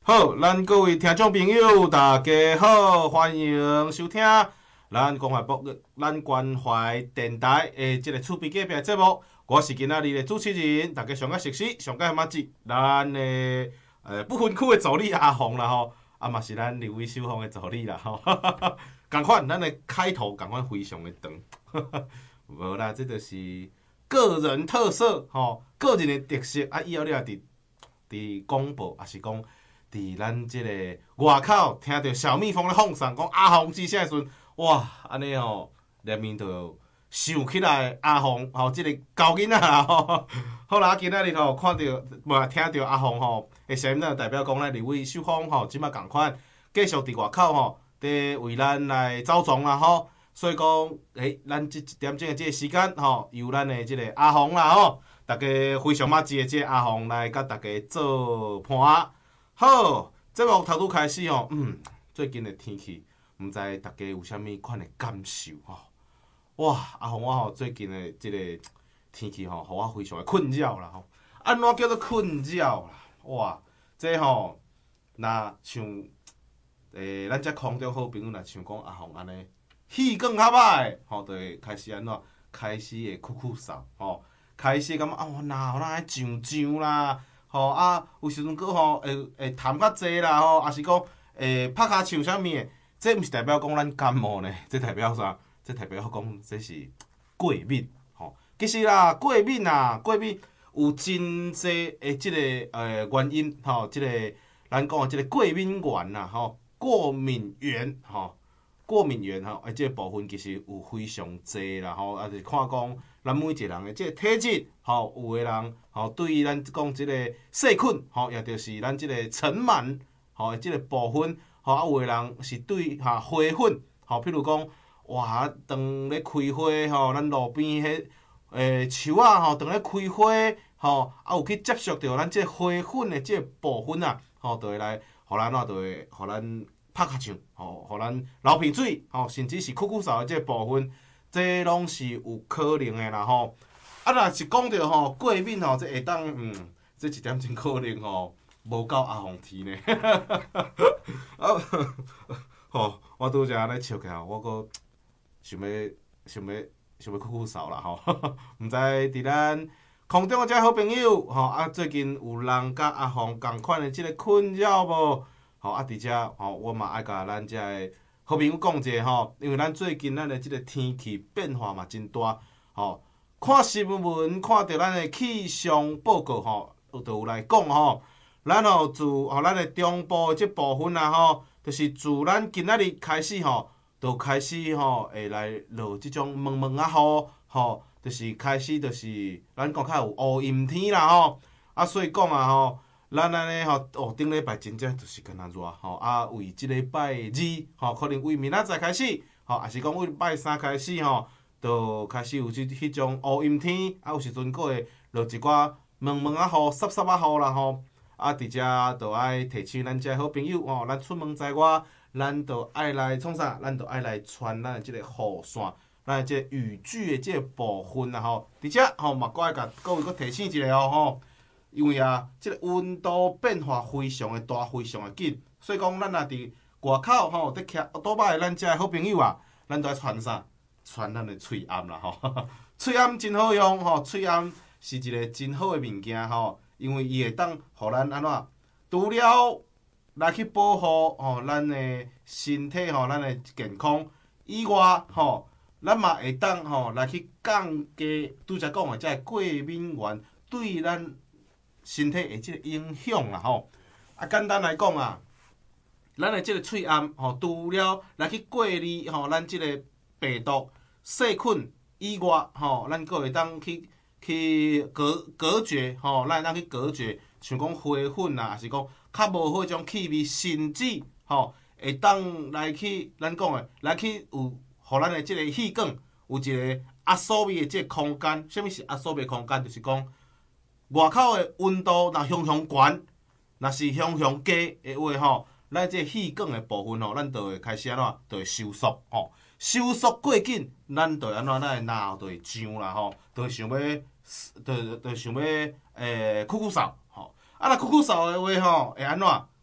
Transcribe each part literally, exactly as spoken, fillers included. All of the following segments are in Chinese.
好，咱各位听众朋友，大家好，欢迎收听咱关怀博咱关怀电台的这个厝边隔壁节目。我是今仔日的主持人，大家上较熟悉、上较捌记，咱的呃不分区的助理阿红啦吼，啊嘛是咱刘伟秀芳的助理啦吼。共款，咱的开头共款非常的长，无啦，这就是个人特色吼，个人的特色啊。以后你也伫伫广播，也是讲。伫咱即个外口听到小蜜蜂咧放送，讲阿红之声时阵，哇，安尼吼，连面就想起来阿红吼，即、这个高囡仔啦吼。好啦，今仔日吼看到无听到阿红吼的声音，咱代表讲咱二位秀芳吼，即摆共款继续伫外口吼，伫为咱来走庄啦吼。所以讲，诶，咱即一点钟的即个时间吼，由咱的即个阿红啦吼，大家非常捌记的即个阿红来甲大家做伴。好，节目头拄开始吼，嗯，最近的天气，毋知大家有啥物款的感受吼？哇，阿红我吼最近的即个天气吼，互我非常的困扰啦吼。安怎叫做困扰啦？哇，这吼，若像诶，咱遮空中好朋友若像讲阿红安尼，气管较歹，吼，就会开始安怎？开始会酷酷嗽，吼，开始感觉啊，我哪有哪爱上上啦。吼啊，有时阵佫吼会会痰较济啦吼，也是讲会拍骹唱啥物的，这毋是代表讲咱感冒呢，这代表啥？这代表讲这是过敏吼。其实啦，过敏啊，过敏有真济的即个呃原因吼，即、这个咱讲的即个过敏源啦吼，过敏源吼，过敏源吼，诶，即个部分其实有非常济啦吼，啊，是看讲。咱每一个人的即个体质，吼，有个人吼对于咱讲即个细菌，吼，也就是咱即个尘螨，吼，即个部分，吼，啊有个人是对哈花粉，吼，譬如讲，哇，当咧开花，吼，咱路边迄诶树仔，吼，当咧开花，吼，啊有去接触到咱即个花粉的即个部分啊，吼，就会来，互咱啊，就会互咱拍卡唱，吼，互咱流鼻水，吼，甚至是咳咳嗽的即个部分。这拢是有可能的啦吼，啊，若是讲到吼过敏吼，这下当嗯，这一点真可能吼，无够阿红天呢。啊，吼，我拄则咧笑起来，我阁想要想要想要哭哭嗽啦吼。毋知伫咱空中的遮好朋友吼，啊，最近有人甲阿红共款的即个困扰无？吼，啊，伫遮吼，我嘛爱甲咱遮个。好朋友讲者吼，因为咱最近咱的即个天气变化嘛真大，吼，看新闻看到咱的气象报告吼，就有来讲吼，咱吼自吼咱的中部的即部分啊吼，就是自咱今仔日开始吼，就开始吼会来落即种蒙蒙啊雨，吼，就是开始就是咱讲较有乌阴天啦吼，啊所以讲啊吼。咱安尼吼，哦，顶礼拜真正就是干那热吼，啊，为即礼拜二吼，可能为明仔载开始，吼，也是讲为拜三开始吼，就开始有即迄种乌阴天，啊，有时阵佫会落一寡蒙蒙啊雨、湿湿啊雨啦吼，啊，伫遮就爱提醒咱遮好朋友吼，咱出门在外，咱就爱来创啥？咱就爱来穿咱的即个雨伞，咱的即个雨具的即个部分啦吼，伫遮吼嘛，佫爱甲各位佫提醒一下哦吼。因为啊，即、這个温度变化非常的大，非常的紧，所以讲咱若伫外口吼，伫徛奥多摆的咱遮的好朋友啊，咱都爱穿啥？穿咱的喙罨啦吼，喙罨真好用吼，喙罨是一个真好的物件吼，因为伊会当互咱安怎？除了来去保护吼咱的身体吼，咱的健康以外吼，咱嘛会当吼来去降低拄则讲的即个过敏源对咱。身体的即个影响啦吼，啊简单来讲啊，咱的即个喙罨吼，除了来去过滤吼咱即个病毒细菌以外吼，咱佫会当去去隔隔绝吼，咱会当去隔绝，像讲花粉啊，还是讲较无好迄种气味，甚至吼会当来去咱讲的来去有，互咱的即个气管有一个压缩味的即个空间。啥物是压缩味空间？就是讲。外口的温度若向向悬，若是向向低的话吼，咱这气管的部分吼，咱就会开始安怎，就会收缩吼。收缩过紧，咱就安怎，咱的脑就会胀啦吼，就会想要，就就想要诶，咳咳嗽吼。啊，若咳咳嗽的话吼，会安怎？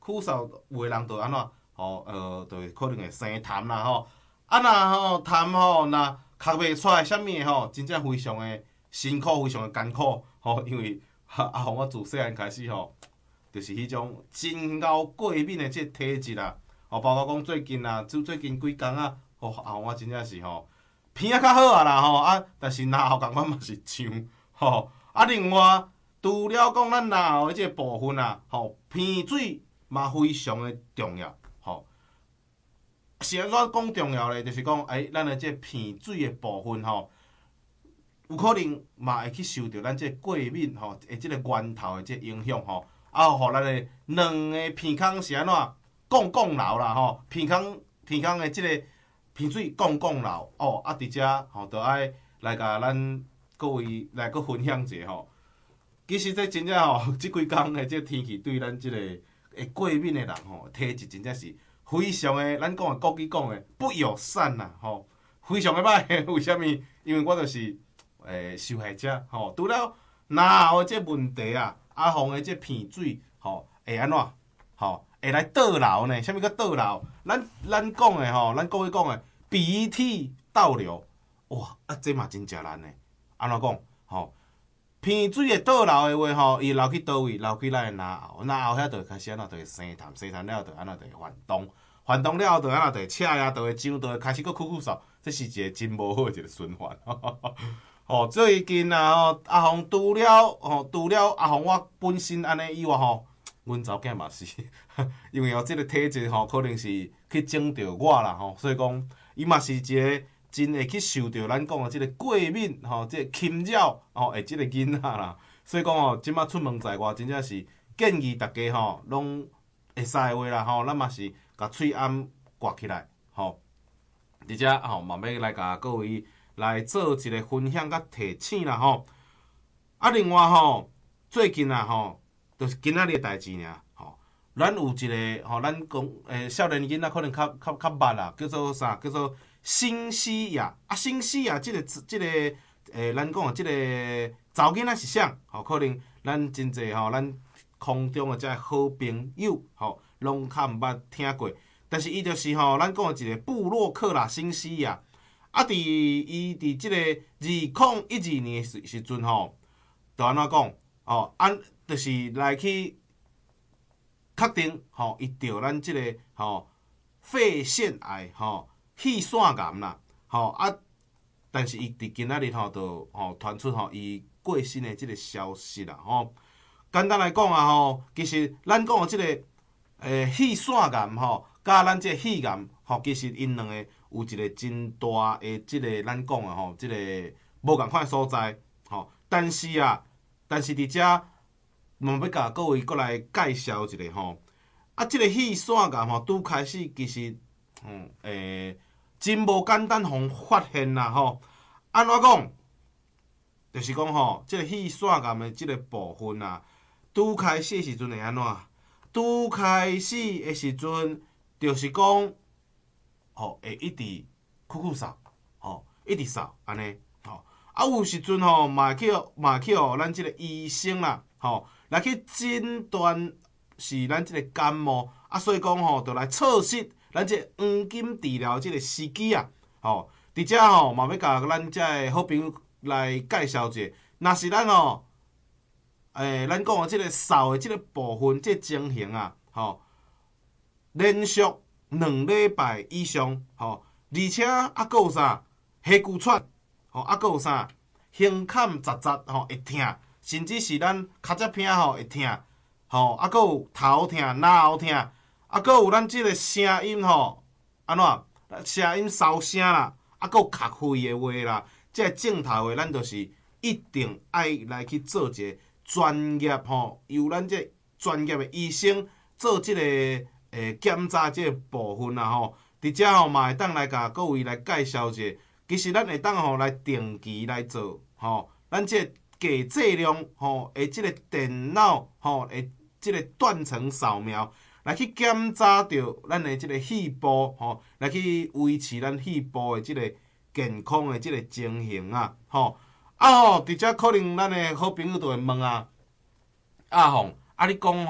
咳嗽有诶人就安怎吼，呃，就可能会生痰啦吼。啊，若吼痰吼，若咳袂出来，啥物诶吼，真正非常诶辛苦，非常诶艰苦吼。因为阿红我自细汉开始吼，就是迄种真熬过敏诶即个体质啦。吼，包括讲最近啊，最最近几工啊，吼阿红我真正是吼鼻啊较好啊啦吼啊，但是咽喉共款嘛是呛吼。啊，另外除了讲咱咽喉诶即个部分啊，吼鼻水嘛非常诶重要吼。是安怎讲重要咧？就是讲，哎，咱诶即个鼻水诶部分吼，有可能嘛会去受到咱即个过敏吼，诶，即个源头诶即个影响吼，啊，互咱诶两个鼻孔是安怎降降流啦吼，鼻孔鼻孔诶即个鼻水降降流哦，啊，伫遮吼，着爱来甲咱各位来个分享者吼。其实这真正吼，即几工诶即个天气对咱即个会过敏诶人吼，体质真正是。非常诶，咱讲诶国语讲诶不友善呐，吼，非常诶歹。为虾物？因为我就是诶受害者，吼。除了咽喉诶即问题啊，阿红诶即鼻水，吼，会安怎？吼，会来倒流呢？啥物叫倒流？咱咱讲诶吼，咱国语讲诶鼻涕倒流，哇，啊，这嘛真正难诶。安怎讲？吼，鼻水会倒流诶话，吼，伊流去倒位？流去咱诶咽喉，咽喉遐就会开始安怎？就会生痰，生痰了就安怎？就会反动。反动了后，就安怎就会赤呀，就会痒，就会开始佫咳咳嗽，这是一个真无好诶一个循环。吼，最近啊，吼阿红除了吼除了阿红我本身安尼以外吼，阮查某囝嘛是，因为哦，即个体质吼，可能是去整着我啦吼，所以讲伊嘛是一个真会去受着咱讲诶即个过敏吼，即个侵扰吼诶即个囡仔啦。所以讲吼，即摆出门在外，真正是建议大家吼，拢会使诶话啦吼，咱嘛是。甲喙暗刮起来，吼！而且吼，嘛要来甲各位来做一个分享甲提醒啦，吼！啊，另外吼，最近啊，吼，就是今仔日诶代志尔，吼！咱有一个吼，咱讲诶，少年囡仔可能较较较捌啦，叫做啥？叫做新西亚啊，新西亚即、这个即、这个诶，咱讲诶，即个查某囡仔是啥？吼，可能咱真济吼，咱空中诶遮好朋友，吼。拢较毋捌听过，但是伊就是吼，咱讲一个布洛克啦，新西亚啊，伫伊伫即个二零一二年时时阵吼，就安怎讲哦，安就是来去确定吼，伊着咱即个吼肺腺癌吼气腺癌啦，吼啊，但是伊伫今仔日吼，就吼传出吼伊过身的即个消息啦，吼。简单来讲啊，吼，其实咱讲的即个。诶，气腺癌吼，甲咱即个肺癌吼，其实因两个有一个真大诶，即个咱讲诶吼，即个无共款所在吼。但是啊，但是伫遮，嘛要甲各位过来介绍一下吼。啊，即个气腺癌吼，拄开始其实，嗯，诶，真无简单，互发现啦吼。安怎讲？就是讲吼，即个气腺癌诶即个部分啊，拄开始时阵会安怎？拄开始的时阵，就是讲，吼，会一直咳咳嗽，吼，一直嗽安尼，吼。啊，有时阵吼，嘛去嘛去吼，咱即个医生啦，吼，来去诊断是咱即个感冒，啊，所以讲吼，就来测试咱即个黄金治疗即个时机啊，吼。伫遮吼，嘛要甲咱遮个好朋友来介绍一下，若是咱吼。诶，咱讲诶，即个扫诶，即个部分，即个情形啊，吼，连续两礼拜以上，吼，而且啊，佫有啥，下骨喘，吼，啊，佫有啥，胸坎扎扎，吼，会痛，甚至是咱脚趾片吼会痛，吼，啊，佫有头痛、咽喉痛，啊，佫有咱即个声音吼，安怎，声音烧声啦，啊，佫有咳肺诶话啦，即个症头诶，咱就是一定爱来去做一个。专业吼，由咱这专业的医生做即个诶检查，即个部分啦吼，伫遮吼嘛会当来甲各位来介绍一下。其实咱会当吼来定期来做吼，咱即个低剂量吼的即个电脑吼的即个断层扫描，来去检查着咱的即个肺部吼，来去维持咱肺部的即个健康的即个情形啊吼。啊吼，伫遮可能咱诶好朋友就会问啊，阿凤，啊你讲吼，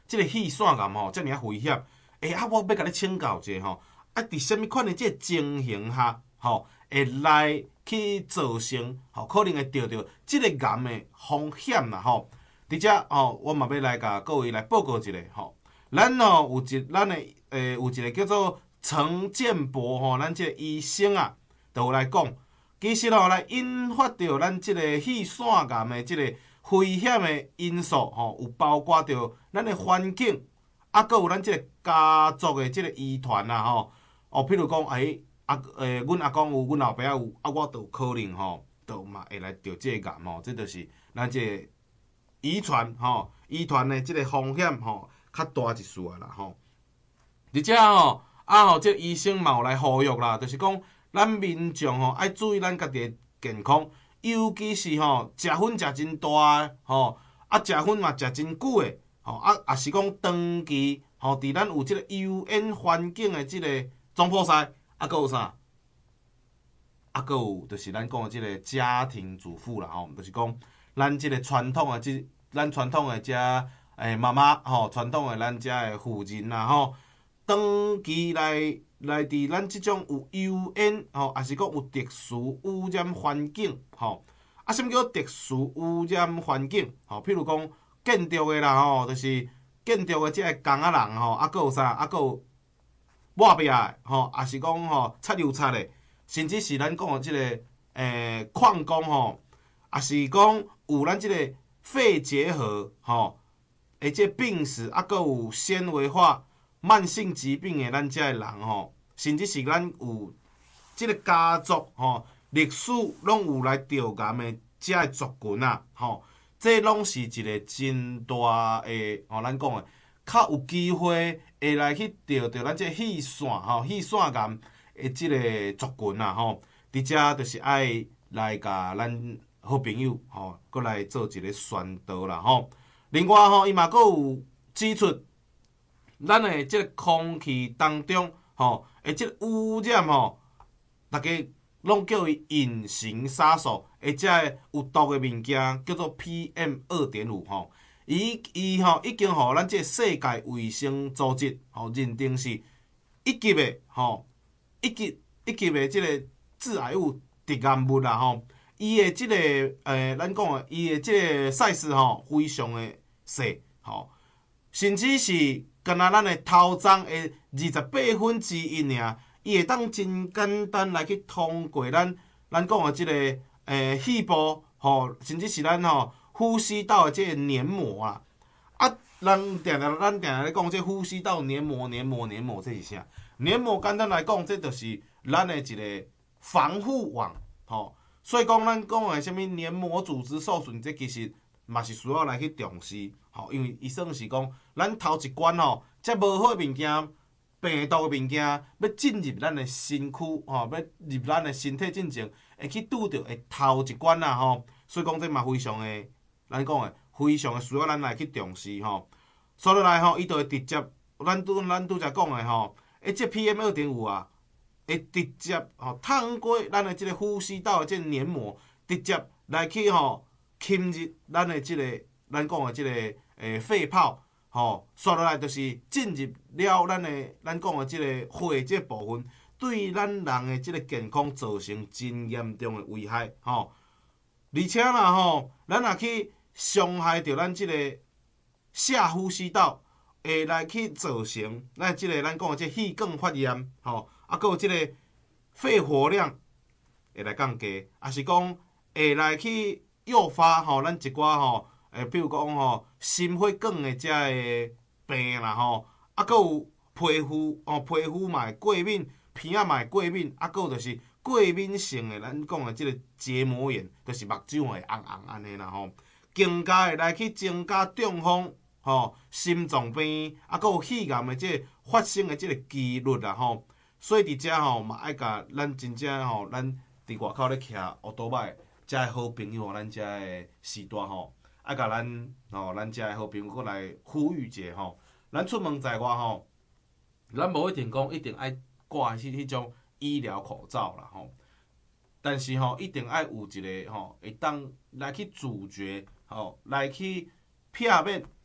即、这个气线癌吼，遮尔啊危险。诶、啊，我要甲你请教者吼，啊，伫什物款的即个情形下，吼，会来去造成吼，可能会得到即个癌的风险啦，吼。伫遮吼，我嘛要来甲各位来报告一下吼。咱吼有一咱的诶有一个叫做陈建博吼，咱即个医生啊，就有来讲，其实吼来引发着咱即个气线癌的即个危险的因素吼，有包括着咱的环境，啊，搁有咱即个家族的即个遗传啊吼。哦，譬如讲，诶、啊，诶，阮阿公有，阮老爸有，啊，我就有可能吼，就嘛会来着即个癌吼，这就是咱即个遗传吼，遗传的即个风险吼。较大一丝啊啦吼，而且吼啊吼，即、这个、医生嘛有来呼吁啦，就是讲咱民众吼爱注意咱家己的健康，尤其是吼食薰食真大的吼，啊食薰嘛食真久的吼，啊也是讲长期吼伫咱有即个油烟环境的即个总铺塞，啊搁有啥？啊搁有就是咱讲的即个家庭主妇啦吼，就是讲咱即个传统的即咱传统的遮。诶，妈妈吼，传统诶，咱遮诶妇人啦吼，长期来来伫咱即种有油烟吼，也是讲有特殊污染环境吼。啊，什物叫特殊污染环境？吼，譬如讲建筑诶啦吼，就是建筑诶即个工仔人吼，啊，搁有啥？啊，搁有抹壁诶吼，也是讲吼擦油擦诶，甚至是咱讲诶即个诶矿工吼，也是讲有咱即个肺结核吼。诶，即病史啊，搁有纤维化、慢性疾病诶，咱遮诶人吼，甚至是咱有即个家族吼，历史拢有来着癌诶，遮诶族群啊，吼，这拢是一个真大诶，吼，咱讲诶，较有机会会来去着着咱即个气线吼，气线癌诶，即个族群啊，吼，伫遮就是爱来甲咱好朋友吼，搁来做一个宣导啦，吼。另外吼，伊嘛阁有指出，咱的即个空气当中吼，诶，即个污染吼，大家拢叫伊隐形杀手，或者有毒的物件叫做 P M 二点五 吼。伊伊吼已经互咱即个世界卫生组织吼认定是一级的吼，一级一级的即个致癌物、致癌物啦吼。伊的即个诶，咱讲诶，伊的即个 size 吼，非常的细吼，甚至是敢若咱的头鬃的二十八分之一尔，伊会当真简单来去通过咱咱讲的即个诶肺部吼，甚至是咱吼呼吸道的即个黏膜啊。啊，咱定定咱定定咧讲，即呼吸道黏膜、黏膜、黏膜，这是啥？黏膜简单来讲，这就是咱的一个防护网吼。所以讲，咱讲的什物黏膜组织受损，这其实嘛是需要来去重视，吼，因为伊算是讲，咱头一关吼，遮无好的物件、病毒的物件要进入咱的身躯，吼，要入咱的身体进前，会去拄着的头一关啦，吼。所以讲，这嘛非常的，咱讲的非常的需要咱来去重视，吼。所以来吼，伊就会直接，咱拄咱拄则讲的吼，诶，这 P M 二点五 啊。会直接吼透过咱的即个呼吸道的即个黏膜，直接来去吼侵入咱的即、这个咱讲的即个诶肺泡，吼刷落来就是进入了咱的咱讲的即个肺即个部分，对咱人的即个健康造成真严重的危害，吼。而且啦吼，咱若去伤害着咱即个下呼吸道，会来去造成咱即个咱讲的即气管发炎，吼。啊，搁有即个肺活量会来降低，也是讲会来去诱发吼咱一寡吼，诶，比如讲吼心血管的遮个病啦吼，啊，搁有皮肤哦，皮肤嘛会过敏，鼻仔嘛会过敏，啊，搁有就是过敏性的咱讲的即个结膜炎，就是目睭会红红安尼啦吼，更加会来去增加中风吼、心脏病，啊，搁有肺癌的即个发生的即个几率啦吼。所以伫遮吼嘛爱甲咱真正吼，咱伫外口咧骑奥多摆，遮个好朋友，咱遮个时代吼，爱甲咱吼，咱遮个好朋友过来呼吁者吼。咱出门在外吼，咱无一定讲一定爱挂迄迄种医疗口罩啦吼，但是吼一定爱有一个吼，会当来去自觉吼，来去避免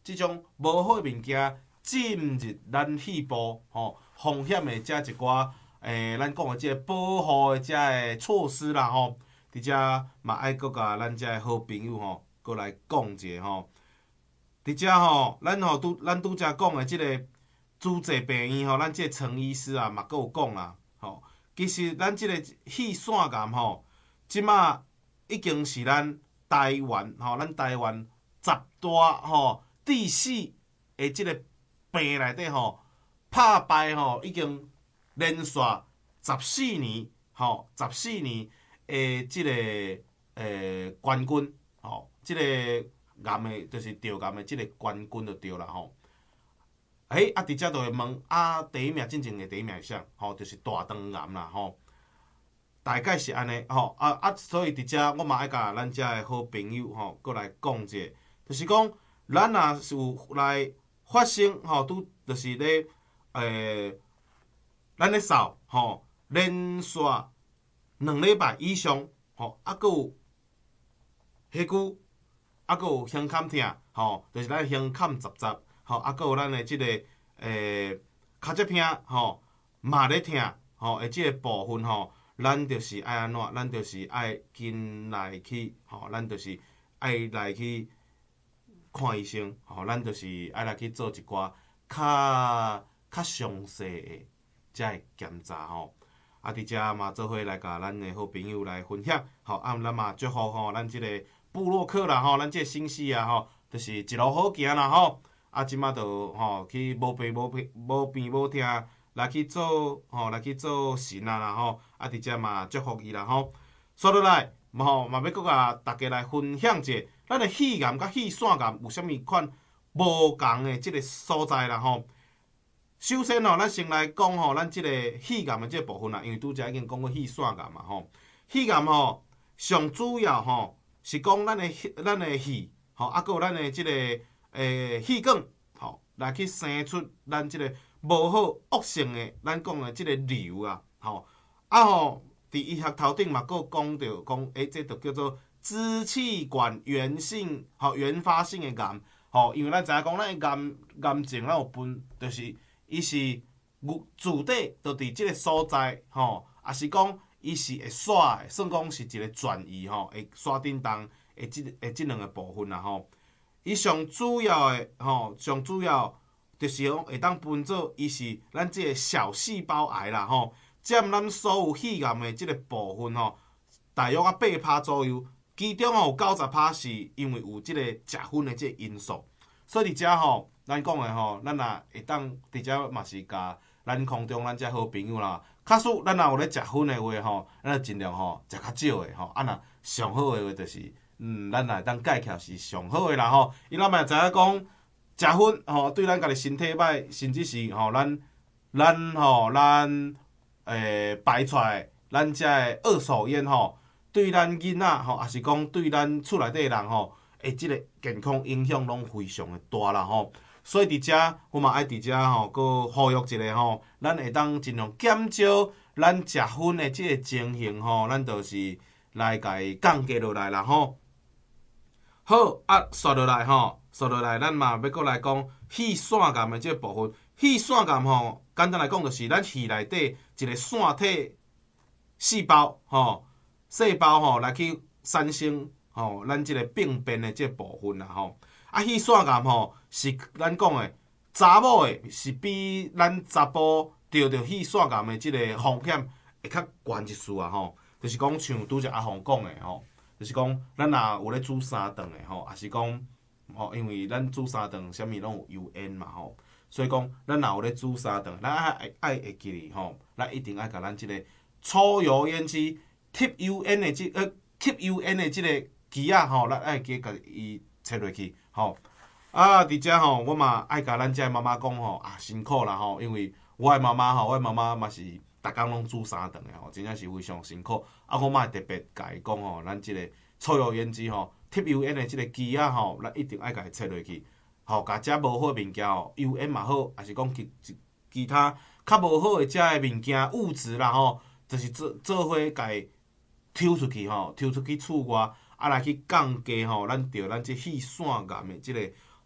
即种无好的物件进入咱肺部，吼，风险的遮一寡诶，咱讲的即个保护的遮个措施啦，吼，伫遮嘛爱搁甲咱遮个好朋友吼，搁来讲者吼。伫遮吼，咱吼拄咱拄则讲的即个主治病院吼，咱即个陈医师啊，嘛搁有讲啦，吼，其实咱即个气腺癌吼，即马已经是咱台湾吼，咱台湾十大吼第四的即个病内底吼，拍败吼已经连续十四年吼，十四年的即个诶冠军吼，即个癌的，就是得癌的即个冠军就对啦吼。诶，啊，伫遮就会问啊，第一名进前的第一名是啥？吼，就是大肠癌啦吼。大概是安尼吼，啊啊，所以伫遮我嘛爱甲咱遮的好朋友吼，过来讲者，就是讲咱若是有来发生吼，拄就是咧诶，咱咧扫吼，连续两礼拜以上吼，啊，搁有迄句。啊，搁有胸坎痛，吼，就是咱胸坎杂杂，吼，啊，搁有咱的即、这个诶骹脊痛，吼，嘛咧痛，吼，的即个部分吼，咱就是爱安怎？咱就是爱紧来去，吼，咱就是爱来去看医生，吼，咱就是爱来去做一寡较较详细的遮个检查，吼。啊，伫遮嘛做伙来甲咱的好朋友来分享，吼，啊，咱嘛祝福吼，咱即、这个。布洛克啦吼，咱即个新死啊吼，就是一路好行啦吼。啊，即马就吼去无病无病无病无痛来去做吼，来去做神啊啦吼。啊，伫遮嘛祝福伊啦吼。说落来，嘛吼嘛要搁甲大家来分享者，咱的肺癌甲肺腺癌有啥物款无共的即个所在啦吼。首先吼，咱先来讲吼，咱即个肺癌的即个部分啦，因为拄则已经讲过肺腺癌嘛吼。肺癌吼上主要吼。是讲咱的咱的肺，吼，啊，搁有咱的即个诶气管，吼，来去生出咱即个无好恶性的，咱讲的即个瘤啊，吼，啊吼，伫医学头顶嘛，搁讲着讲，诶，这就叫做支气管源性，吼，原发性的癌，吼，因为咱知影讲，咱的癌癌症咱有分，就是伊是主体就伫即个所在，吼，也是讲。伊是会刷的，算讲是一个转移吼，会刷振动的即个即两个部分啦吼。伊上主要的吼，上主要就是讲会当分做，伊是咱即个小细胞癌啦吼，占咱所有肺癌的即个部分吼，大约啊八趴左右，其中吼有九十趴是因为有即个食薰的即个因素。所以伫遮吼，咱讲的吼，咱若会当伫遮嘛是甲咱空中咱遮好朋友啦。假使咱若有咧食薰的话吼，咱就尽量吼食较少的吼。啊，若上好的话就是，嗯，咱来当戒巧是上好的啦吼。伊咱嘛知影讲食薰吼对咱家己身体歹，甚至是吼咱咱吼咱诶排出来咱遮的二手烟吼，对咱囡仔吼，也是讲对咱厝内底人吼，诶，即个健康影响拢非常的大啦吼。所以伫遮，我嘛爱伫遮吼，搁呼吁一下吼，咱会当尽量减少咱食薰的即个情形吼，咱就是来甲伊降低落来啦吼。好啊，刷落来吼，刷落来，咱嘛要搁来讲肺腺癌的即个部分。肺腺癌吼，简单来讲就是咱肺内底一个腺体细胞吼，细胞吼来去产生吼，咱即个病变的即个部分啦吼。啊，肺腺癌吼是咱讲的查某的，是比咱查甫得着肺腺癌的即个风险会较悬一丝啊吼。就是讲像拄则阿红讲的吼，就是讲咱若有咧煮三顿的吼，也是讲吼，因为咱煮三顿啥物拢有油烟嘛吼，所以讲咱若有咧煮三顿，咱爱爱会记哩吼，咱一定爱甲咱即个粗油烟机吸油烟的即呃吸油烟的即个机啊吼，咱爱记甲伊切落去。吼啊！伫遮吼，我嘛爱甲咱遮妈妈讲吼啊，辛苦啦吼，因为我诶妈妈吼，我诶妈妈嘛是逐工拢煮三顿诶吼，真正是非常辛苦。啊，我嘛会特别甲伊讲吼，咱即个抽油烟机吼，吸油烟诶即个机啊吼，咱一定爱甲伊切落去，吼，甲遮无好诶物件吼，油烟嘛好，也是讲其其他较无好诶遮诶物件物质啦吼，就是做做伙甲伊抽出去吼，抽出去厝外。啊，来去降低吼，咱着咱即肺腺癌的即个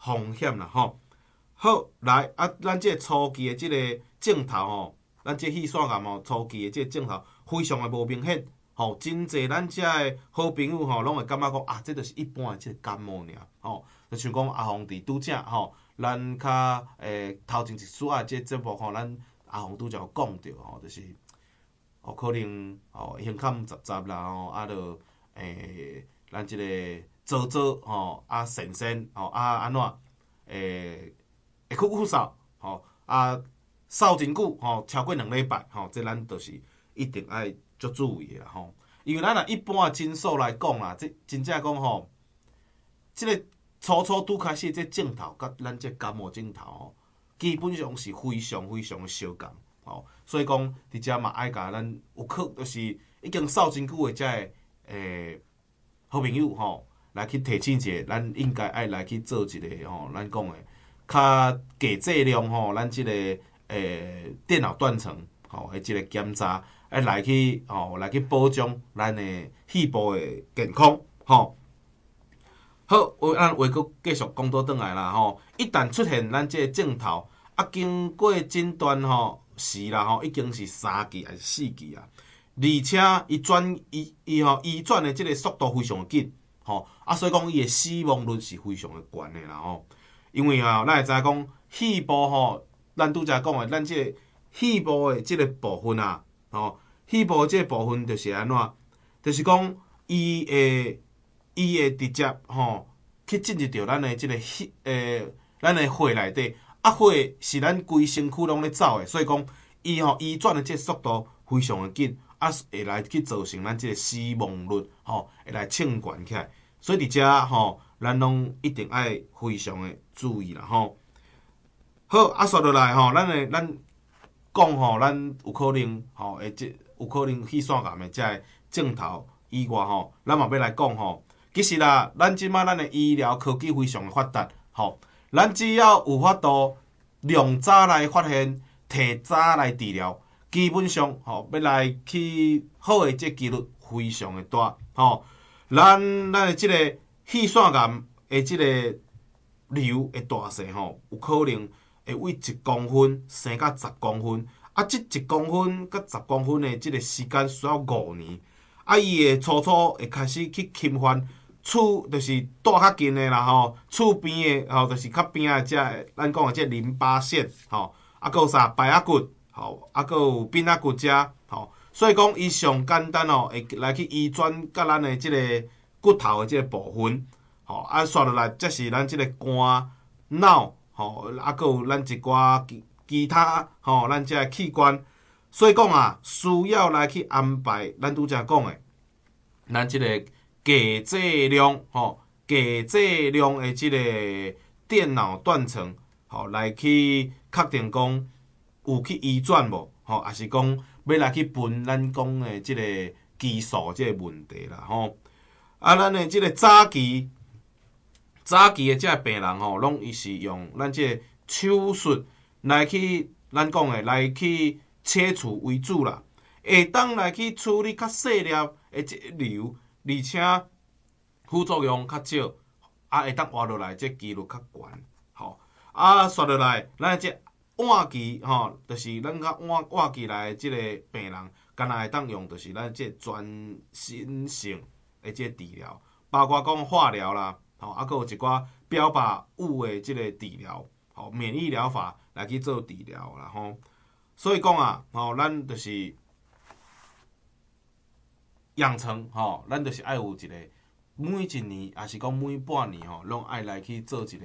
风险啦吼。好，来啊，咱即个初期的即个镜头吼，咱即个线癌吼，初期的即个镜头非常的无明显。吼，真侪咱遮的好朋友吼，拢会感觉讲啊，这就是一般的即个感冒尔。吼，就像讲阿红伫拄则吼，咱较诶头前一撮啊，即个节目吼，咱阿红拄则有讲着吼，就是哦，可能哦胸坎杂杂啦吼，啊，着诶咱即个做做吼，啊神神吼，啊安怎诶会咳咳嗽吼，啊嗽真久吼，超过两礼拜吼，这咱就是一定爱足注意啦吼，因为咱若一般的诊所来讲啦，这真正讲吼，即、这个初初拄开始这症头，甲咱这感冒症头吼，基本上是非常非常的相共吼，所以讲伫遮嘛爱甲咱有可就是已经扫真久的遮个诶好朋友吼，来去提醒一下，咱应该爱来去做一个吼，咱讲的较低剂量吼，咱即、这个诶电脑断层吼的即个检查。来来去吼，来去保障咱的肺部的健康吼。好，我咱话阁继续讲倒转来啦吼。一旦出现咱即个症头，啊，经过诊断吼时啦吼，已经是三期还是四期啊？而且伊转伊伊吼移转的即个速度非常的紧吼，啊，所以讲伊的死亡率是非常的悬的啦吼。因为吼，咱会知影讲肺部吼，咱拄则讲的，咱即个肺部的即个部分啊。吼，肺部即个部分就是安怎？就是讲，伊会伊会直接吼去进入到咱的即个血诶，咱的血内底。啊，血是咱规身躯拢咧走的，所以讲伊吼移转的即个速度非常的紧，啊会来去造成咱即个死亡率吼会来冲悬起来。所以伫遮吼，咱拢一定爱非常的注意啦吼。好，啊，续落来吼，咱的咱。讲吼，咱有可能吼，会即有可能肺腺癌的遮个症头以外吼，咱嘛要来讲吼。其实啦，咱即摆咱的医疗科技非常的发达，吼，咱只要有法度量早来发现，提早来治疗，基本上吼要来去好的即几率非常的大，吼。咱咱的即个肺腺癌的即个瘤的大细吼，有可能。会为一公分生到十公分，啊，即一公分甲十公分的即个时间需要五年，啊，伊会初初会开始去侵犯厝，就是住较近的啦吼，厝边的吼，就是较边的遮，咱讲的即淋巴腺吼，啊，佮有啥白牙骨吼，啊，佮有边仔骨遮吼，所以讲伊上简单哦，会来去移转甲咱的即个骨头的即个部分，吼，啊，刷落来则是咱即个肝、脑。吼，啊，佮有咱一寡其其他吼，咱遮器官，所以讲啊，需要来去安排咱拄则讲的，咱即个低剂量吼，低剂量的即个电脑断层，吼，来去确定讲有去移转无，吼，还是讲要来去分咱讲的即个激素即个问题啦，吼。啊，咱的即个早期。早期的即个病人吼，拢伊是用咱即个手术来去，咱讲的来去切除为主啦，会当来去处理较细粒的即个瘤，而且副作用较少，啊会当活落来，即几率较悬，吼。啊，续落来，咱即晚期吼，就是咱较晚晚期来的即个病人，敢若会当用，就是咱即全身性的即个治疗，包括讲化疗啦。吼，啊，佮有一寡标靶物的即个治疗，吼，免疫疗法来去做治疗啦，吼。所以讲啊，吼，咱就是养成，吼，咱就是爱有一个每一年，还是讲每半年，吼，拢爱来去做一个，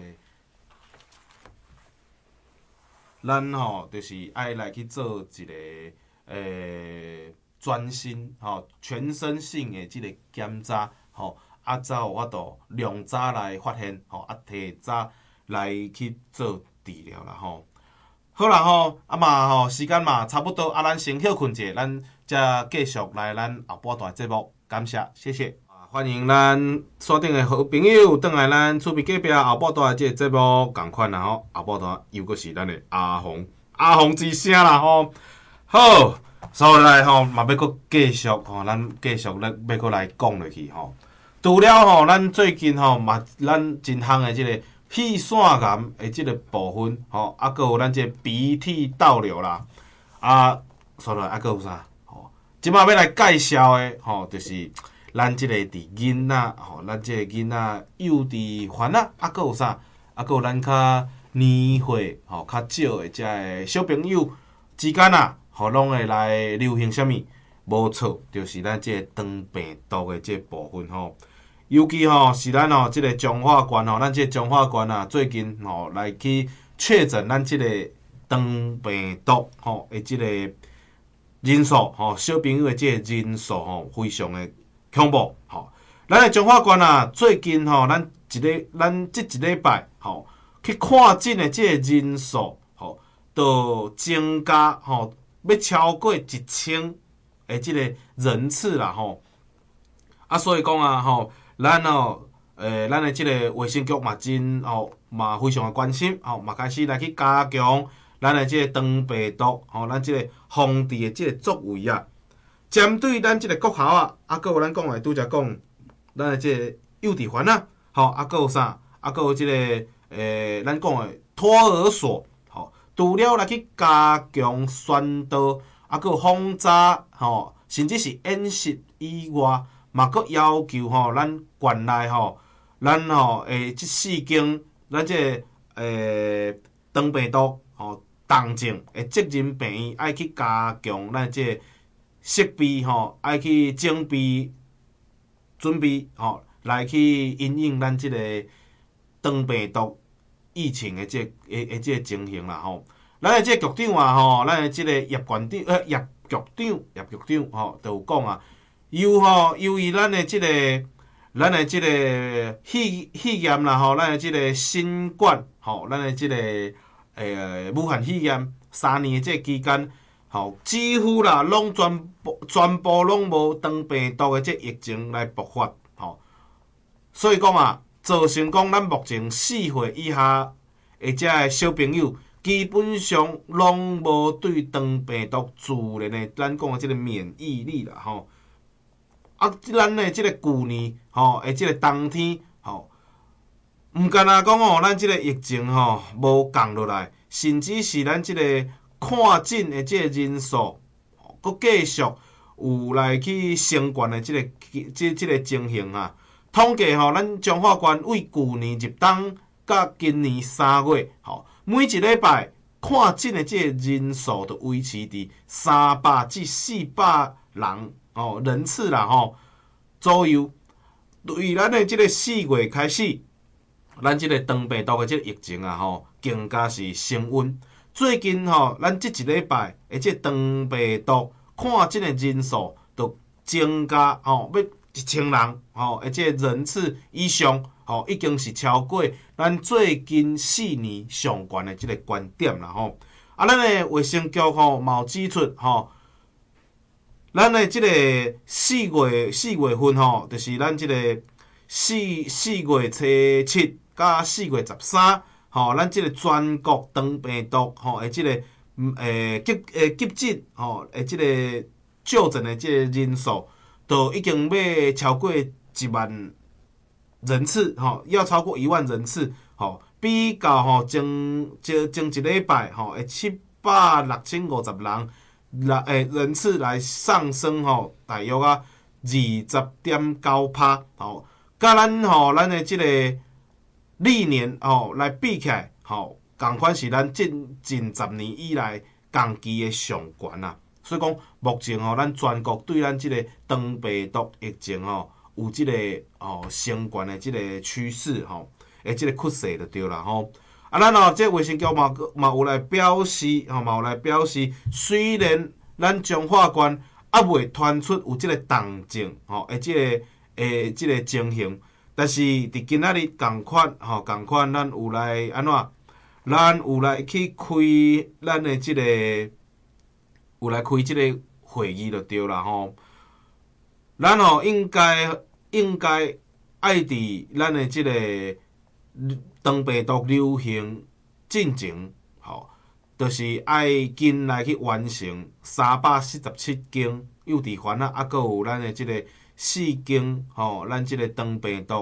咱吼就是爱来去做一个诶全身，吼，全身性的即个检查，吼。啊，才有法度量早来发现，吼，啊，提早来去做治疗啦，吼。好啦，吼，啊嘛，吼，时间嘛差不多，啊，咱先休困者，咱才继续来咱后半段节目，感谢，谢谢。啊，欢迎咱锁定的好朋友，转来咱厝边隔壁后半段即个节目共款啦，吼，后半段又阁是咱的阿红，阿红之声啦，吼。好，所以来吼，嘛要阁继续吼，咱继续咧要阁来讲落去，吼。除了吼，咱最近吼嘛，咱真夯的即个肺腺癌的即个部分，吼，啊，搁有咱即个鼻涕倒流啦，啊，所以啊，搁有啥？吼，即马要来介绍的，吼，就是咱即个伫囡仔，吼，咱即个囡仔幼稚园啊，啊，搁有啥？啊，搁有咱较年岁吼较少的遮个小朋友之间啊，吼，拢会来流行啥物？无错，就是咱即个肠病毒的即个部分吼。尤其吼是咱吼即个彰化县吼，咱即个彰化县啊，最近吼来去确诊咱即个肠病毒吼的即个人数吼，小朋友的即个人数吼非常的恐怖吼。咱的彰化县啊，最近吼咱一个咱即一礼拜吼。去看诊的即个人数，吼，都增加，吼，要超过一千的即个人次啦，吼。啊，所以讲啊，吼，咱吼，诶，咱的即个卫生局嘛真，吼，嘛非常的关心，吼，嘛开始来去加强咱的即个肠病毒，吼，咱即个防治的即个作为啊。针对咱即个国校啊，啊，搁有咱讲的拄则讲，咱的即个幼稚园啊，吼，啊，搁有啥？啊，搁有即个。诶，咱讲诶托儿所，吼，除了来去加强宣导，啊，佮轰炸，吼，甚至是演习以外，嘛佮要求吼，咱县内吼，咱吼诶，即四间，咱即个诶肠病毒吼重症诶责任病院，爱去加强咱即个设备吼，爱去整备准备吼，来去因应咱即个。肠病毒疫情的即个诶诶即个情形啦吼，咱的即个局长啊吼，咱的即个叶县长呃叶局长叶局长吼，就有讲啊，由吼由于咱的即个咱的即个肺肺炎啦吼，咱的即个新冠吼，咱的即个诶武汉肺炎三年的即个期间，吼几乎啦拢全部全部拢无肠病毒的即疫情来爆发吼，所以讲啊。造成讲，咱目前四岁以下的遮个小朋友，基本上拢无对肠病毒自然的咱讲的即个免疫力啦吼。啊，咱的即个旧年吼，的即个冬天吼，毋干若讲吼，咱即个疫情吼无降落来，甚至是咱即个看诊的即个人数，佫继续有来去升悬的即个即即个情形啊。统计吼，咱彰化县为去年入冬甲今年三月吼，每一礼拜看诊的即个人数都维持伫三百至四百人哦人次啦吼左右。对咱的即个四月开始，咱即个肠病毒的即个疫情啊吼，更加是升温。最近吼，咱即一礼拜的即个肠病毒看诊的人数都增加吼，要。一千人吼，而且人次以上吼，已经是超过咱最近四年上悬的即个观点啦吼。啊，咱的卫生局吼，嘛有指出吼，咱的即个四月四月份吼，就是咱即个四四月初七甲四月十三吼，咱即个全国肠病毒吼，诶，即个诶急诶急诊吼，诶，即个就诊的即个人数。都已经要超过一万人次，吼，要超过一万人次，吼，比较吼前前前一礼拜吼，诶七百六千五十人，来诶人次来上升吼，大约啊二十点九趴，吼，甲咱吼咱诶即个历年吼来比起来，吼，共款是咱近近十年以来同期诶上悬啊。所以讲，目前吼，咱全国对咱即个肠病毒疫情吼，有即个哦升悬的即个趋势吼，诶，即个趋势就对啦吼。啊，咱吼即卫生局嘛嘛有来表示吼，嘛有来表示，虽然咱彰化县还未传出有即个重症吼，诶，即个诶即个情形，但是伫今仔日共款吼，共款咱有来安怎？咱有来去开咱的即个。有来开即个会议就对啦吼，咱吼应该应该爱伫咱的即个肠病毒流行进程，吼，就是爱紧来去完成三百四十七间幼稚园啊，啊，搁有咱的即个四间吼，咱即个肠病毒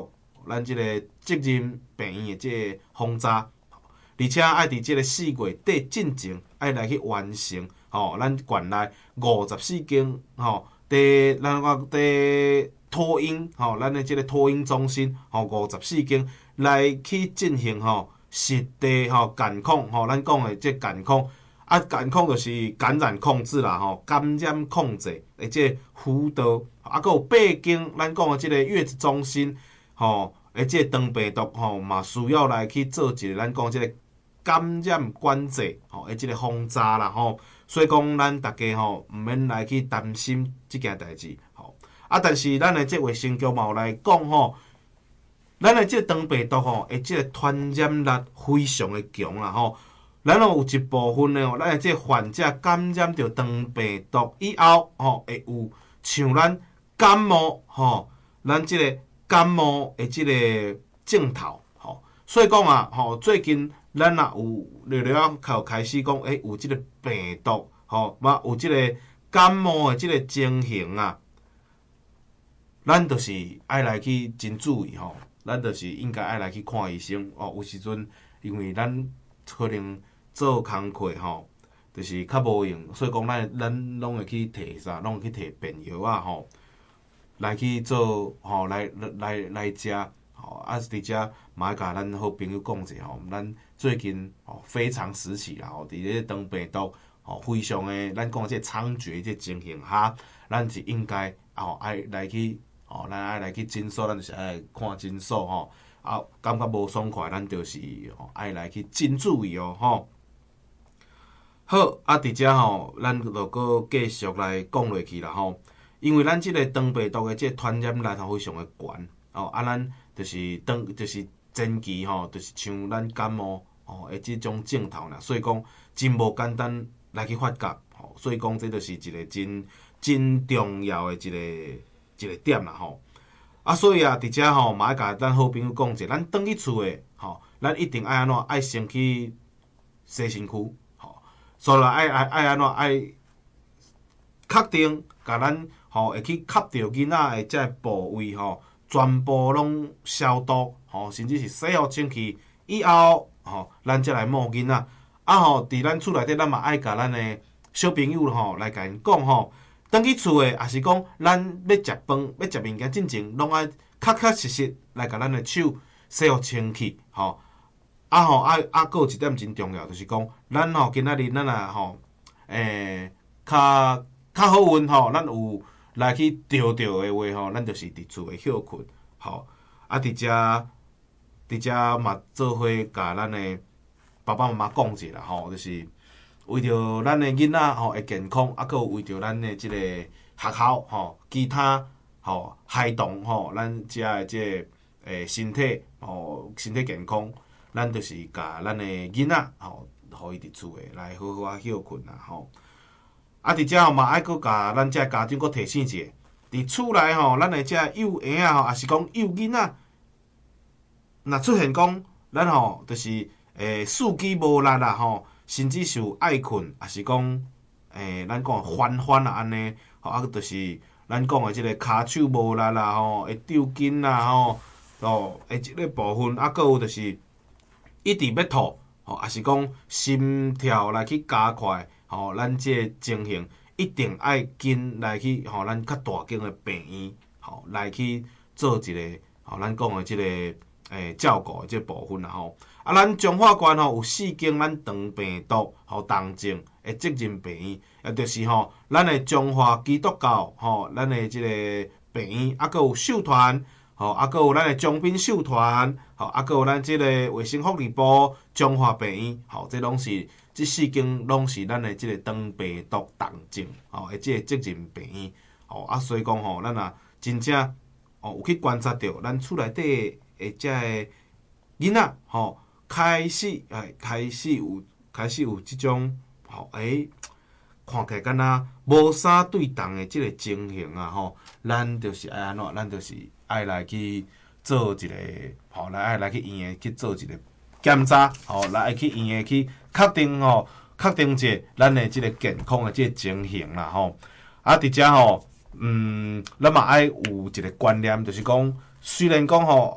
咱即个责任病院的即个轰炸，而且爱伫即个四月底进前爱来去完成吼，咱县内五十四间吼，伫咱讲伫托婴吼，咱的即个托婴中心吼，五十四间来去进行吼实地吼监控吼，咱讲的即监控。啊，监控就是感染控制啦，吼，感染控制，诶，即辅导，啊，佮有八间咱讲的即个月子中心，吼，诶，即肠病毒吼嘛需要来去做一个咱讲即个感染管制，吼，诶，即个轰炸啦，吼，所以讲咱大家吼毋免来去担心即件代志，吼，啊，但是咱的即卫生局嘛有来讲吼，咱的即个肠病毒吼，诶，即个传染力非常的强啦，吼。咱哦有一部分的吼，咱的即患者感染着肠病毒以后，吼会有像咱感冒，吼，咱即个感冒的即个症头，吼，所以讲啊，吼最近咱也有略略啊，开始讲，诶，有即个病毒，吼，嘛有即个感冒的即个情形啊，咱就是爱来去真注意吼，咱就是应该爱来去看医生哦。有时阵因为咱可能做工课吼，就是较无用，所以讲咱咱拢会去摕啥，拢会去摕便药啊吼，来去做吼，来来来食吼，啊伫遮嘛爱甲咱好朋友讲者吼，咱最近吼非常时期啦吼，伫咧肠病毒吼非常诶，咱讲即猖獗即情形下，咱是应该吼爱来去吼，咱爱来去诊所，咱就是爱看诊所吼，啊感觉无爽快，咱就是吼爱来去真注意哦吼。好，啊，伫遮吼，咱就搁继续来讲落去啦吼。因为咱即个肠病毒的即个传染力吼非常的悬哦，啊，咱就是当就是前期吼，就是像咱感冒吼的即种症头啦，所以讲真无简单来去发觉吼，所以讲这就是一个真真重要的一个一个点啦吼。啊，所以啊，伫遮吼嘛爱甲咱好朋友讲者，咱转去厝诶吼，咱一定爱安怎爱先去洗身躯。所以爱爱爱安怎爱确定，甲咱吼会去吸着囡仔的遮部位吼，全部拢消毒吼，甚至是洗互清气以后吼，咱才来摸囡仔。啊吼，伫咱厝内底，咱嘛爱甲咱的小朋友吼来甲因讲吼，转去厝诶，也是讲咱要食饭、要食物件进前，拢爱确确实实来甲咱的手洗互清气吼。啊吼，啊啊，佫有一点真重要，就是讲，咱吼今仔日咱若吼，诶，较较好运吼，咱有来去钓钓的话吼，咱就是伫厝诶休困，吼，啊，伫遮伫遮嘛做伙甲咱的爸爸妈妈讲者啦，吼，就是为着咱的囡仔吼会健康，啊，佫有为着咱的即个学校吼，其他吼孩童吼，咱遮的即个诶身体吼身体健康。咱就是甲咱的囡仔吼，互伊伫厝诶来好好啊休困啦吼。啊，伫遮吼嘛爱佫甲咱遮家长佫提醒者，伫厝内吼，咱的遮幼婴仔吼，也是讲幼囡仔，若出现讲咱吼就是诶四肢无力啦吼，甚至是有爱困，也是讲诶咱讲翻翻啊安尼，吼啊就是咱讲的即个骹手无力啦吼，会抽筋啦吼，哦，诶即个部分啊，佫有就是。一直要吐，吼，也是讲心跳来去加快，吼，咱即个情形一定爱紧来去，吼，咱较大间的病院，吼，来去做一个，吼，咱讲的即个诶照顾的即部分啦，吼。啊，咱彰化县吼有四间咱肠病毒吼重症的责任病院，也就是吼，咱的中华基督教吼，咱的即个病院，啊，佫有寿团。吼，啊，佫有咱的奖品秀团，吼，啊，佫有咱即个卫生福利部中华病院，吼，这拢是即四间拢是咱的即个肠病毒重症，吼，的即个责任病院，吼，啊，所以讲吼，咱也真正哦有去观察到，咱厝内底的遮个囡仔，吼，开始哎开始有开始有即种吼诶。看起来敢若无啥对动的即个情形啊，吼，咱就是爱安怎？咱就是爱来去做一个，吼，来爱来去医院去做一个检查，吼，来去医院去确定吼，确定者咱的即个健康的即个情形啦，吼。啊，伫遮吼，嗯，咱嘛爱有一个观念，就是讲，虽然讲吼，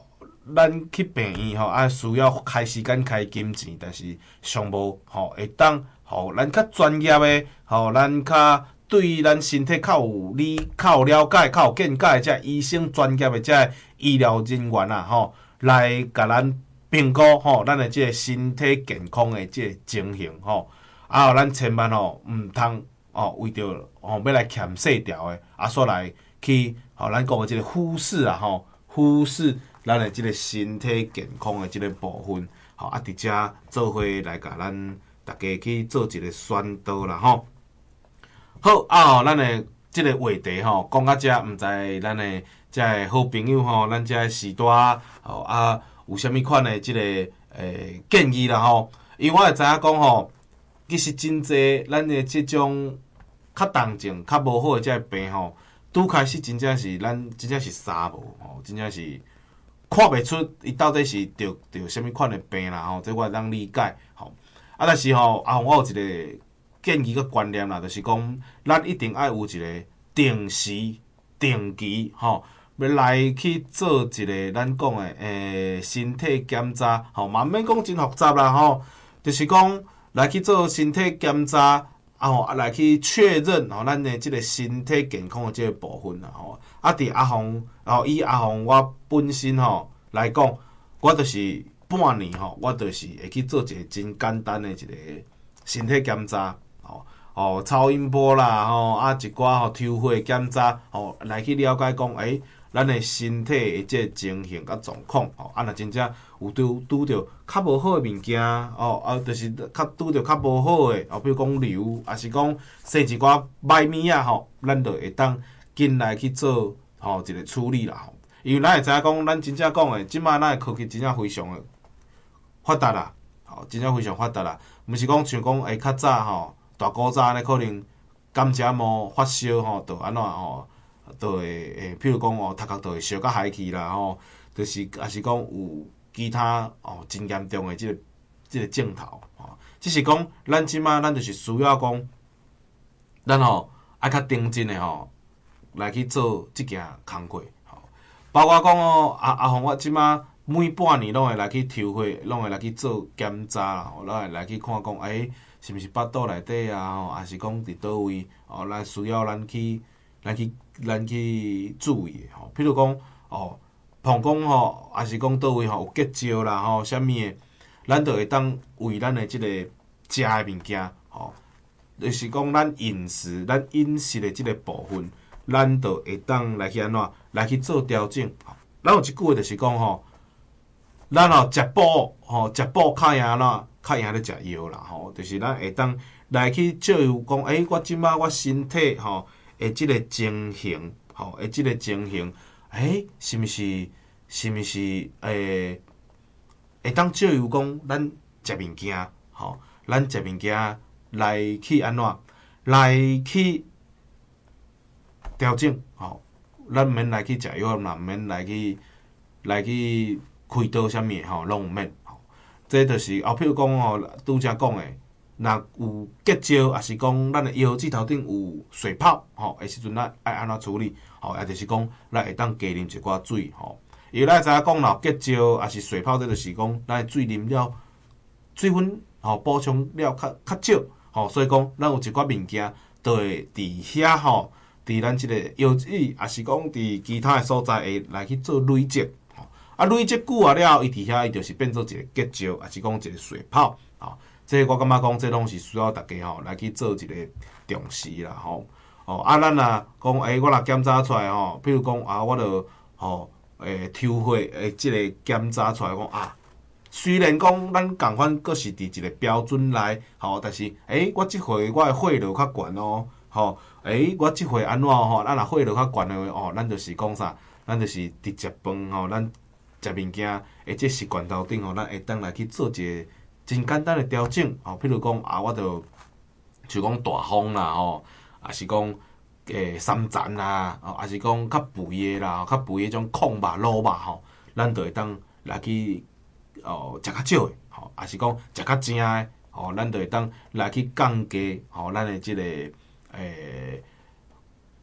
咱去病院吼，啊需要开时间开金钱，但是上无吼会当吼咱较专业的吼，咱较对咱身体较有理、较有了解、较有见解的这医生专业的这医疗人员啊吼，来甲咱评估吼，咱的这个身体健康的这个情形吼，啊咱千万吼毋通哦为着吼要来欠细条的，啊所来去吼咱讲的这个忽视啊吼，忽视咱的这个身体健康的这个部分，吼啊伫遮做伙来甲咱大家去做一个宣导啦吼。好啊，咱的即个话题吼，讲到遮，毋知咱的遮个好朋友吼，咱遮个时代吼啊，有啥物款的即个诶建议啦吼？因为我会知影讲吼，其实真济咱的即种较重症、较无好的遮个病吼，拄开始真正是咱真正是啥无吼，真正是看袂出伊到底是着着啥物款的病啦吼，这我会当理解吼。啊，但是吼，啊，我有一个建议佮观念啦，就是讲，咱一定爱有一个定时、定期，吼，要来去做一个咱讲的诶身体检查，吼，嘛免讲真复杂啦，吼，就是讲来去做身体检查，啊吼，啊来去确认吼，咱的即个身体健康的即个部分啦，吼，啊，伫阿红，吼，以阿红我本身吼来讲，我就是半年吼，我就是会去做一个真简单的一个身体检查。吼，哦，超音波啦，吼啊，一寡吼抽血检查，吼来去了解讲，诶、欸，咱的身体的即个情形甲状况，吼啊，若真正有拄拄着较无好的物件，哦啊，就是较拄着较无好的，哦，比如讲瘤，还是讲生一寡歹物仔吼，咱就会当紧来去做吼一个处理啦，吼，因为咱会知影讲，咱真正讲的，即摆咱的科技真正非常的发达啦，吼，真正非常发达啦，毋是讲像讲诶较早吼。大古早呢，可能感冒毛发烧吼，就安怎吼，就会诶，譬如讲哦，头壳就会烧甲害去啦吼，就是也是讲有其他哦真严重诶，即、這个即、這个症头吼。只是讲咱即马咱就是需要讲，咱吼爱较认真诶吼，来去做即件工课吼。包括讲哦，阿阿红我即马每半年拢会来去抽血，拢会来去做检查啦，吼，拢会来去看讲诶。欸是毋是腹肚内底啊？吼，还是讲伫倒位？哦，咱需要咱去、咱去、咱去注意吼。譬如讲，哦，膀胱吼，还是讲倒位吼有结石啦，吼，啥物诶，咱就会当为咱诶即个食诶物件，吼，就是讲咱饮食、咱饮食诶即个部分，咱就会当来去安怎来去做调整。咱有一句话就是讲吼，咱吼食补吼，食补较赢安怎？较赢咧食药啦，吼，就是咱会当来去照有讲，诶、欸，我即摆我身体吼，诶，即个情形，吼，诶，即个情形，诶、欸，是毋是，是毋是，诶，会当照有讲，咱食物件，吼，咱食物件来去安怎，来去调整，吼，咱毋免来去食药，嘛毋免来去，来去开刀啥物吼，拢毋免。这就是后，譬如讲吼，拄则讲诶，若有结石，也是讲咱诶腰子头顶有水泡，吼，诶时阵咱爱安怎处理？吼，也就是讲，咱会当加啉一寡水，吼。因为咱知影讲，若结石也是水泡，这就是讲，咱诶水啉了，水分吼补充了较较少，吼，所以讲，咱有一寡物件，都会伫遐吼，伫咱即个腰子，也是讲伫其他诶所在会来去做累积。啊，累积久啊了后，伊伫遐伊就是变做一个结石，也是讲一个水泡，吼。这个、我感觉讲，这拢是需要大家吼来去做一个重视啦，吼。哦，啊，咱若讲，诶、欸，我若检查出来吼，比如讲啊，我著吼诶抽血诶，即个检查出来讲啊，虽然讲咱共款阁是伫一个标准内，吼，但是诶、欸，我即回我诶血流较悬哦，吼，诶、欸，我即回安怎吼，咱若血流较悬诶话，哦，咱就是讲啥，咱就是伫食饭吼，咱。食物件，诶，即习惯头顶吼，咱会当来去做一个真简单诶调整，吼，譬如讲啊，我著像讲大风啦，吼，也是讲诶三层啦，吼，也是讲较肥诶啦，较肥诶种控肉、卤肉吼，咱著会当来去哦食较少诶，吼，也是讲食较正诶，吼，咱著会当来去降低吼咱诶即个诶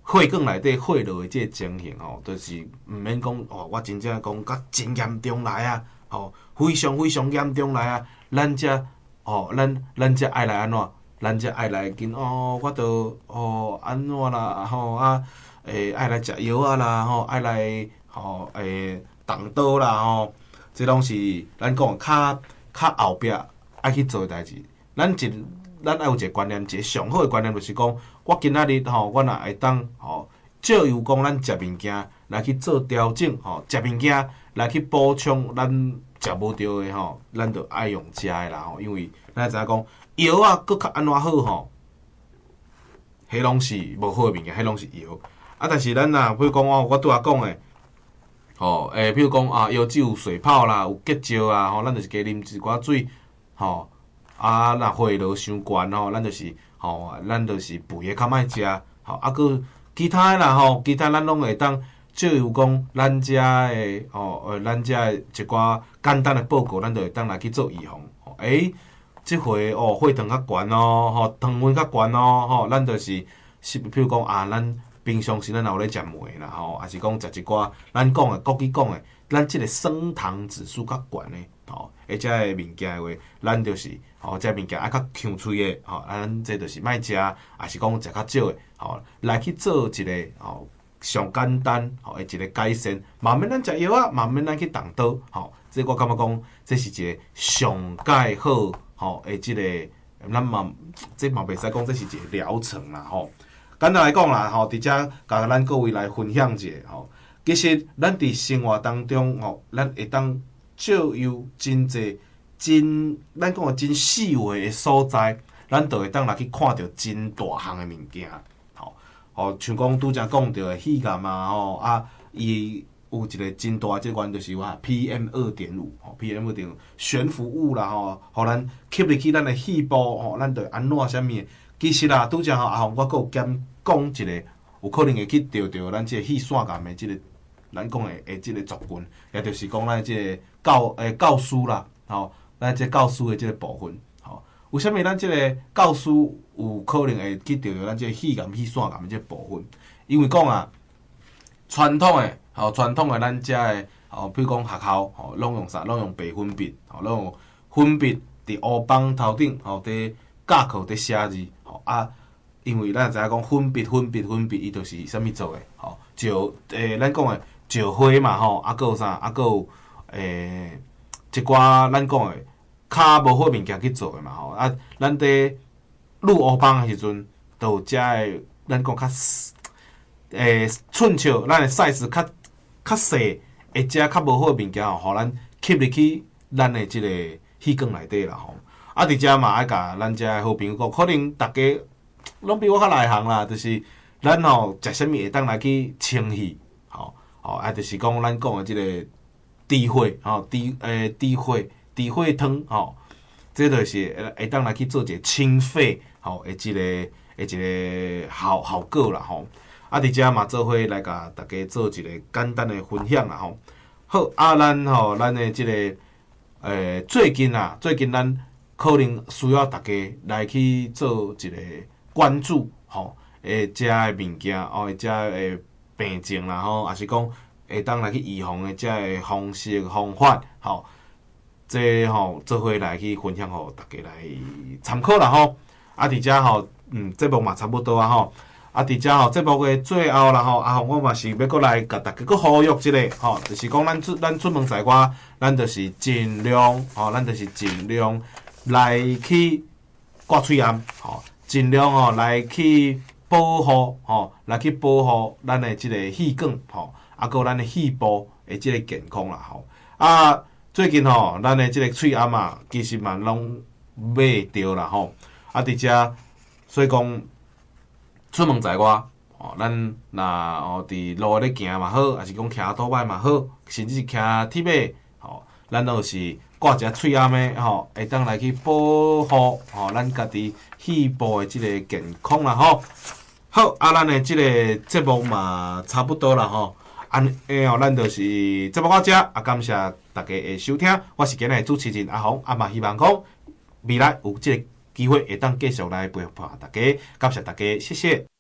血管内底血落的即个情形吼，就是毋免讲哦，我真正讲甲真严重来啊，吼，非常非常严重来啊，咱则哦，咱咱则爱来安怎？咱则爱来紧哦，我著哦安怎啦，吼啊，诶、欸，爱来食药啊啦，吼，爱来吼诶动刀啦，吼，即拢是咱讲较较后壁爱去做诶代志。咱一咱爱有一个观念，一个上好诶观念就是讲，我今仔日吼，我若会当吼，借由讲咱食物件来去做调整，吼，食物件来去补充咱食无着诶吼，咱着爱用食诶啦吼，因为咱知影讲药啊，搁较安怎好吼，迄拢是无好诶物件，迄拢是药。啊，但是咱若比如讲哦，我拄仔讲诶，吼，诶，比如讲啊，药酒有水泡啦，有结石啊，吼，咱就是加啉一寡水，吼。啊，若血落伤悬吼，咱就是吼，咱就是肥诶较莫食，吼，啊，搁其他诶啦吼，其他咱拢会当借由讲咱遮诶吼，呃，咱遮诶一寡简单诶报告，咱就会当来去做预防。吼，诶，即回哦，血糖较悬哦，吼，糖分较悬哦，吼，咱就是是，比如讲啊，咱平常时咱若有咧食糜啦，吼，还是讲食一寡咱讲诶国语讲诶，咱即个升糖指数较悬诶，吼，而且诶物件诶话，咱就是。吼，即物件爱较呛喙诶，吼，咱这就是莫食，也是讲食较少诶，吼，来去做一个吼上简单吼诶一个改善，慢慢咱食药啊，慢慢咱去动刀，吼，这我感觉讲这是一个上介好吼诶，即个咱嘛，这嘛袂使讲这是一个疗程啦，吼。简单来讲啦，吼，伫遮甲咱各位来分享一下，吼，其实咱伫生活当中，吼，咱会当借由真济。真，咱讲诶真细微诶所在，咱就会当来去看到真大项诶物件，吼，吼，像讲拄则讲到诶肺癌啊，吼啊，伊有一个真大即源就是话 P M 二点五，吼 P M 二点五悬浮物啦，吼，互咱吸入去咱诶肺部，吼，咱着安怎啥物？其实啦，拄则吼啊，我阁有兼讲一个，有可能会去着着咱即个肺腺癌诶即个，咱讲诶诶即个族群，也就是讲咱即个教诶教师啦，吼。咱即教师的即个部分，吼，为虾米咱即个教师有可能会去着着咱即个肺癌、肺腺癌的即个部分？因为讲啊，传统的吼，传统的咱遮的吼，比如讲学校吼，拢用啥？拢用白粉笔，吼，拢用粉笔伫黑板头顶吼，伫教课伫写字，吼啊，因为咱知影讲粉笔、粉笔、粉笔，伊就是啥物做的？吼，石诶，咱讲的石花嘛，吼，啊，搁有啥？啊，搁有诶。一寡咱讲诶较无好物件去做诶嘛吼，啊，咱伫录黑板诶时阵，都有遮诶，咱讲较诶寸尺，咱诶 size 较较细，会遮较无好诶物件吼，互咱吸入去咱诶即个气管内底啦吼。啊，伫遮嘛爱甲咱遮诶好朋友讲，可能逐家拢比我较内行啦，就是咱吼食啥物会当来去清气，吼吼啊，就是讲咱讲诶即个。低火吼，低诶低火低火汤吼，这就是会当来去做一个清肺吼，诶一个诶一个效效果啦吼。啊，伫遮嘛做伙来甲大家做一个简单诶分享啦吼。好，啊，咱吼咱诶即个诶最近啊，最近咱可能需要大家来去做一个关注吼，诶遮诶物件哦，遮诶病症啦吼，也是讲。会当来去预防的，遮个方式方法，吼，这吼做伙来去分享，互大家来参考啦吼。啊，伫遮吼，嗯，节目嘛差不多啊吼。啊，伫遮吼节目的最后啦吼，啊，我嘛是要过来甲大家搁呼吁一下，吼，就是讲咱出咱出门在外，咱就是尽量，吼，咱就是尽量来去挂喙炎，吼，尽量吼来去保护，吼，来去保护咱的即个气管，吼。啊，搁咱的肺部的即个健康啦吼。啊，最近吼，咱的即个喙炎啊，其实嘛拢买着啦吼。啊，伫遮，所以讲出门在外，吼，咱若哦伫路咧行嘛好，还是讲骑倒摆嘛好，甚至是骑铁马，吼，咱都是挂一只喙炎的吼，会当来去保护吼咱家己肺部的即个健康啦吼。好，啊，咱的即个节目嘛差不多啦吼。安诶吼，咱就是节目到遮，啊，感谢大家的收听。我是今日的主持人阿宏，啊嘛希望讲未来有即个机会会当继续来陪伴大家，感谢大家，谢谢。